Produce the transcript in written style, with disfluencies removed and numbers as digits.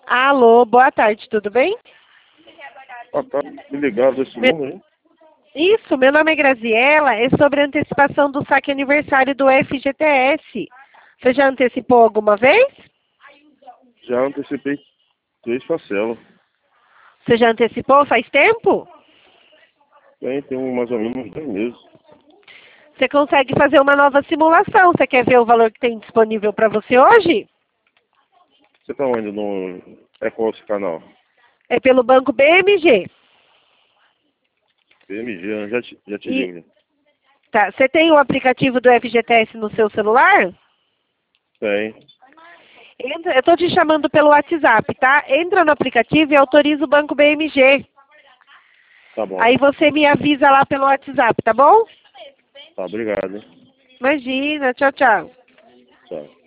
Alô, boa tarde, tudo bem? Ah, tá. Me ligaram desse número, hein? Isso, meu nome é Graziela, é sobre a antecipação do saque aniversário do FGTS. Você já antecipou alguma vez? Já antecipei 3 parcelas. Você já antecipou faz tempo? Tem mais ou menos uns 10 meses. Você consegue fazer uma nova simulação? Você quer ver o valor que tem disponível para você hoje? Você tá onde? No... É qual esse canal? É pelo Banco BMG. PMG, né? Já te E, ligo. tá, você tem o aplicativo do FGTS no seu celular? Tem. Eu estou te chamando pelo WhatsApp, tá? Entra no aplicativo e autoriza o Banco BMG. Tá bom. Aí você me avisa lá pelo WhatsApp, tá bom? Tá, obrigado, hein? Imagina, tchau, tchau. Tchau.